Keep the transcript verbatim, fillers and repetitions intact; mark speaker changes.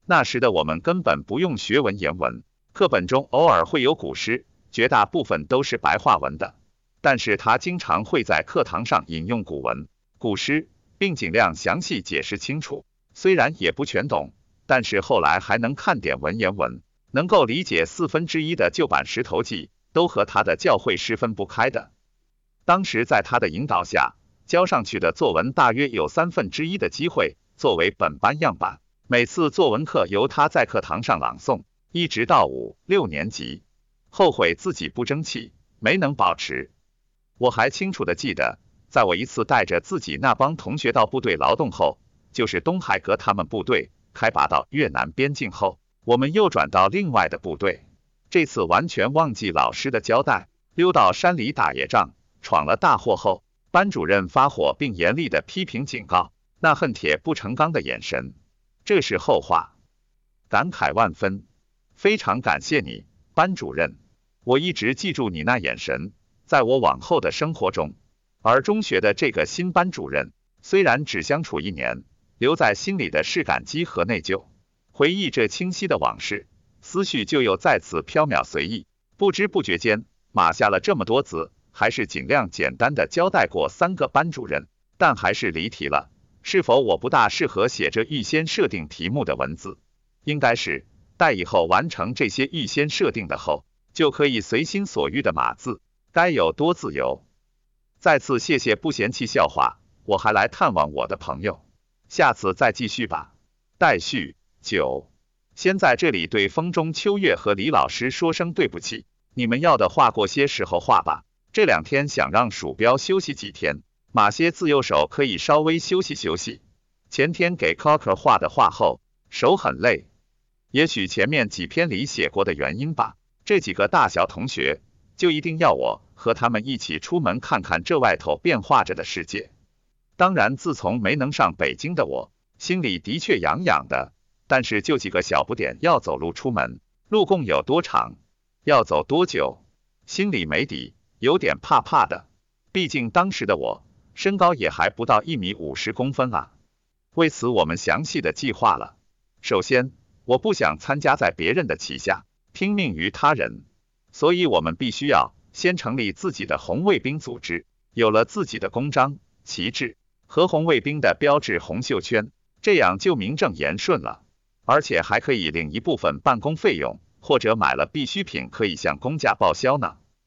Speaker 1: 那时的我们根本不用学文言文，课本中偶尔会有古诗，绝大部分都是白话文的。但是他经常会在课堂上引用古文、古诗，并尽量详细解释清楚。虽然也不全懂，但是后来还能看点文言文，能够理解四分之一的旧版《石头记》，都和他的教诲是分不开的。当时在他的引导下，交上去的作文大约有三分之一的机会作为本班样板。每次作文课由他在课堂上朗诵，一直到五六年级，后悔自己不争气，没能保持。我还清楚的记得，在我一次带着自己那帮同学到部队劳动后，就是东海阁他们部队开拔到越南边境后，我们又转到另外的部队。这次完全忘记老师的交代，溜到山里打野仗，闯了大祸后，班主任发火并严厉的批评警告，那恨铁不成钢的眼神，这是后话，感慨万分。非常感谢你，班主任，我一直记住你那眼神，在我往后的生活中。而中学的这个新班主任，虽然只相处一年，留在心里的是感激和内疚。回忆这清晰的往事，思绪就又再次飘渺随意，不知不觉间码下了这么多字，还是尽量简单的交代过三个班主任，但还是离题了。是否我不大适合写着预先设定题目的文字？应该是，待以后完成这些预先设定的后，就可以随心所欲的码字，该有多自由。再次谢谢不嫌弃笑话，我还来探望我的朋友，下次再继续吧。待续九，先在这里对风中秋月和李老师说声对不起，你们要的画过些时候画吧，这两天想让鼠标休息几天，马些自由手可以稍微休息休息。前天给 Cocker 画的画后，手很累，也许前面几篇里写过的原因吧。这几个大小同学就一定要我和他们一起出门看看这外头变化着的世界。当然自从没能上北京的我，心里的确痒痒的，但是就几个小不点要走路出门，路共有多长，要走多久，心里没底，有点怕怕的。毕竟当时的我身高也还不到一米五十公分啊。为此我们详细的计划了。首先，我不想参加在别人的旗下，听命于他人，所以我们必须要先成立自己的红卫兵组织，有了自己的公章、旗帜和红卫兵的标志红袖圈，这样就名正言顺了，而且还可以领一部分办公费用，或者买了必需品可以向公家报销呢。